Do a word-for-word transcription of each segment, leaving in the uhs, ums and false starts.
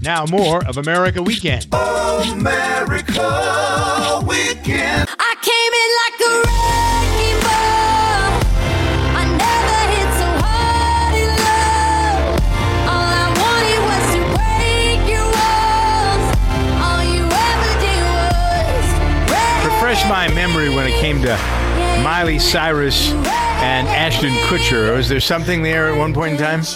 Now more of America Weekend. America Weekend. I came in like a wrecking ball. I never hit so hard in love. All I wanted was to break your walls. All you ever did was Refresh my memory when it came to Miley Cyrus and Ashton Kutcher. Was there something there at one point in time?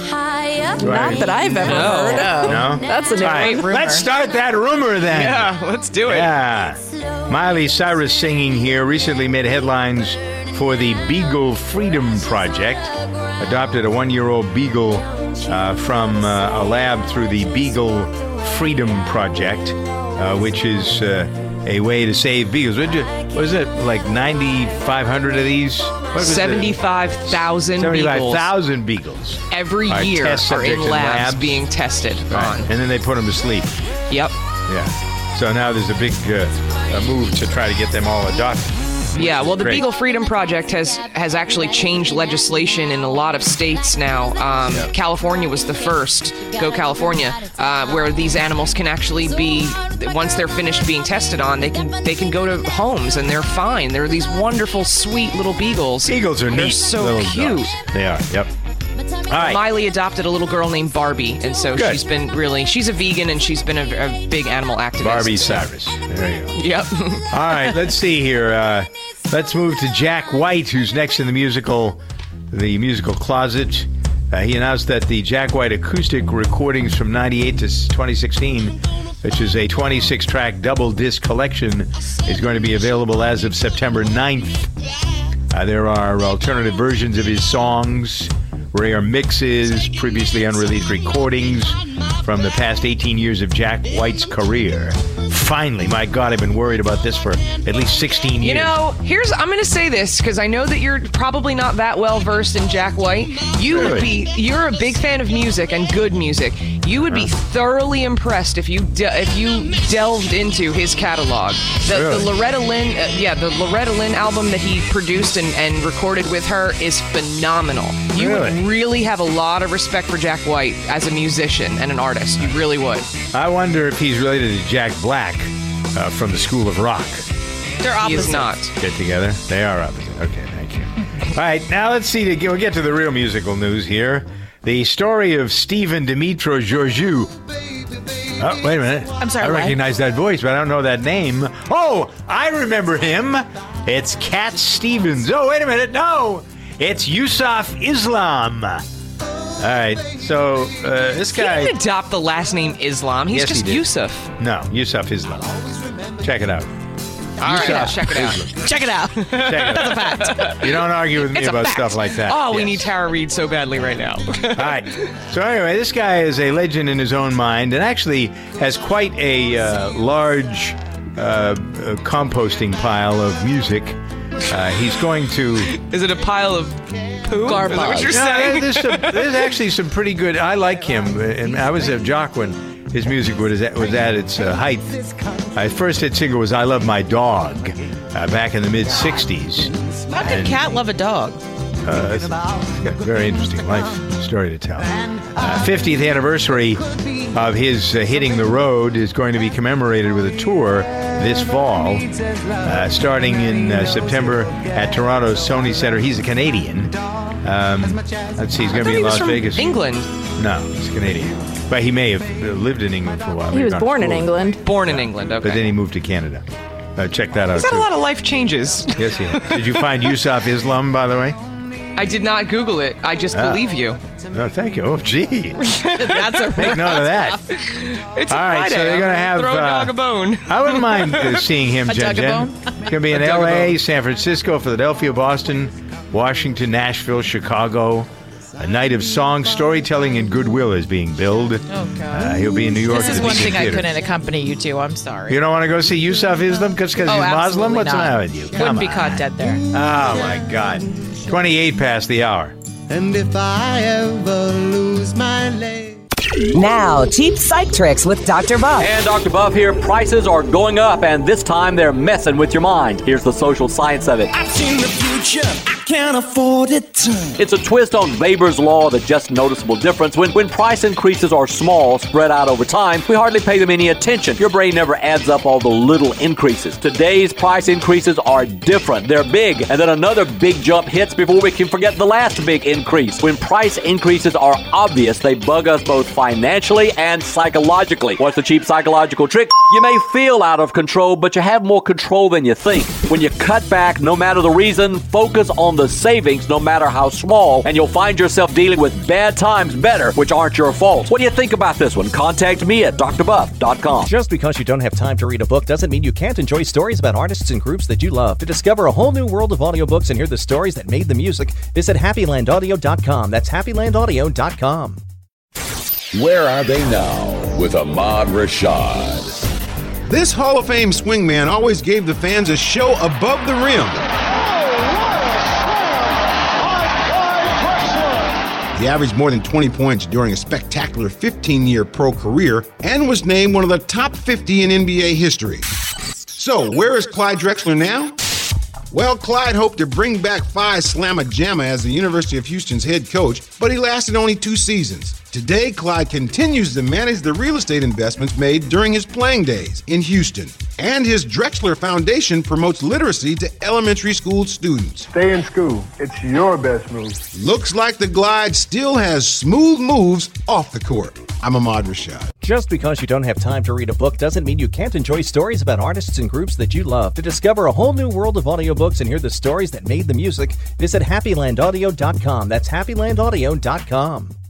Not that I've ever No. heard. No? That's a new All right, rumor. let's start that rumor then. Yeah, let's do it. Yeah. Miley Cyrus singing here recently made headlines for the Beagle Freedom Project. Adopted a one-year-old beagle uh, from uh, a lab through the Beagle Freedom Project, uh, which is uh, a way to save beagles. What was it, like ninety-five hundred of these? What was it? seventy-five thousand seventy-five beagles thousand beagles. every Are year test are in subjects in labs, labs. being tested Right. on. And then they put them to sleep. Yep. Yeah. So now there's a big uh, a move to try to get them all adopted. Yeah, well, the Great. Beagle Freedom Project has has actually changed legislation in a lot of states now. Um, Yeah. California was the first, go California, uh, where these animals can actually be, once they're finished being tested on, they can they can go to homes and they're fine. They're these wonderful, sweet little beagles. Beagles are They're neat. so little cute. dogs. They are. Yep. All right. Miley adopted a little girl named Barbie, and so Good. she's been really, she's a vegan and she's been a, a big animal activist. Barbie so- Cyrus. There you go. Yep. All right, let's see here. Uh, let's move to Jack White, who's next in the musical, the musical closet. Uh, he announced that the Jack White acoustic recordings from ninety-eight to twenty sixteen, which is a twenty-six track double disc collection, is going to be available as of September ninth. Uh, there are alternative versions of his songs, rare mixes, previously unreleased recordings from the past eighteen years of Jack White's career. Finally, my God, I've been worried about this for at least sixteen years. You know, here's I'm going to say this because I know that you're probably not that well versed in Jack White. You Really? would be you're a big fan of music and good music. You would be thoroughly impressed if you de- if you delved into his catalog. The, Really? the Loretta Lynn, uh, yeah, the Loretta Lynn album that he produced and, and recorded with her is phenomenal. You Really? would really have a lot of respect for Jack White as a musician and an artist. You really would. I wonder if he's related to Jack Black uh, from the School of Rock. They're He opposite. is not. Get together? They are opposite. Okay, thank you. All right, now let's see. To get, we'll get to the real musical news here. The story of Stephen Dimitro Georgiou. Oh, wait a minute. I'm sorry, I what? recognize that voice, but I don't know that name. Oh, I remember him. It's Cat Stevens. Oh, wait a minute. No, it's Yusuf Islam. All right, so uh, this He guy. didn't adopt the last name Islam. He's Yes, he just did. Yusuf. No, Yusuf Islam. Check it out. All right, Yusuf check it out. Islam. Check it out. Check it out. You don't argue with me It's a about fact. stuff like that. Oh, we Yes. need Tara Reid so badly right now. All right. So anyway, this guy is a legend in his own mind and actually has quite a uh, large uh, uh, composting pile of music. Uh, he's going to... Is it a pile of poo? Garbage. Is that what you're No, saying? there's, some, there's actually some pretty good... I like him. And I was a jock when his music was at, was at its uh, height. Uh, his first hit single was I Love My Dog uh, back in the mid-sixties. How could Cat love a dog? Uh, it's got a very interesting life story to tell. Uh, fiftieth anniversary of his uh, hitting the road is going to be commemorated with a tour this fall, uh, starting in uh, September at Toronto's Sony Center. He's a Canadian. Um, let's see, he's going to be I thought in he was Las from Vegas. England. No, he's Canadian. But he may have uh, lived in England for a while. He Maybe was gone to born in school. England. Born in England, okay. But then he moved to Canada. Uh, check that out, He's had too. a lot of life changes. Yes, he has. Did you find Yusuf Islam, by the way? I did not Google it. I just Ah. believe you. No, thank you. Oh, gee. That's a Take note of that. It's a All right, so Friday. they're gonna have, Throw a uh, dog a bone. I wouldn't mind uh, seeing him, A Jen Jen. Dugabone? It's going to be in A L A, Dugabone. San Francisco, Philadelphia, Boston, Washington, Nashville, Chicago. A night of song, storytelling, and goodwill is being billed. Oh, God. Uh, he'll be in New York. This at is the one Beacon thing I Theater. couldn't accompany you to. I'm sorry. You don't want to go see Yusuf Islam because he's oh, Muslim? absolutely What's the not. matter with you? Come Wouldn't be on. caught dead there. Oh, my God. twenty-eight past the hour. And if I ever lose my leg. Now, cheap psych tricks with Doctor Buff. And Doctor Buff here. Prices are going up, and this time they're messing with your mind. Here's the social science of it. I've seen the future. I can't afford it. It's a twist on Weber's law, the just noticeable difference. When, when price increases are small, spread out over time, we hardly pay them any attention. Your brain never adds up all the little increases. Today's price increases are different. They're big, and then another big jump hits before we can forget the last big increase. When price increases are obvious, they bug us both financially and psychologically. What's the cheap psychological trick? You may feel out of control, but you have more control than you think. When you cut back, no matter the reason, focus on the savings, no matter how small, and you'll find yourself dealing with bad times better, which aren't your fault. What do you think about this one? Contact me at d r buff dot com. Just because you don't have time to read a book doesn't mean you can't enjoy stories about artists and groups that you love. To discover a whole new world of audiobooks and hear the stories that made the music, visit happy land audio dot com. That's happy land audio dot com. Where are they now with Ahmad Rashad? This Hall of Fame swingman always gave the fans a show above the rim. He averaged more than twenty points during a spectacular fifteen-year pro career and was named one of the top fifty in N B A history. So, where is Clyde Drexler now? Well, Clyde hoped to bring back Phi Slamma Jamma as the University of Houston's head coach, but he lasted only two seasons. Today, Clyde continues to manage the real estate investments made during his playing days in Houston. And his Drexler Foundation promotes literacy to elementary school students. Stay in school. It's your best move. Looks like the Glide still has smooth moves off the court. I'm Ahmad Rashad. Just because you don't have time to read a book doesn't mean you can't enjoy stories about artists and groups that you love. To discover a whole new world of audiobooks and hear the stories that made the music, visit happy land audio dot com. That's happy land audio dot com.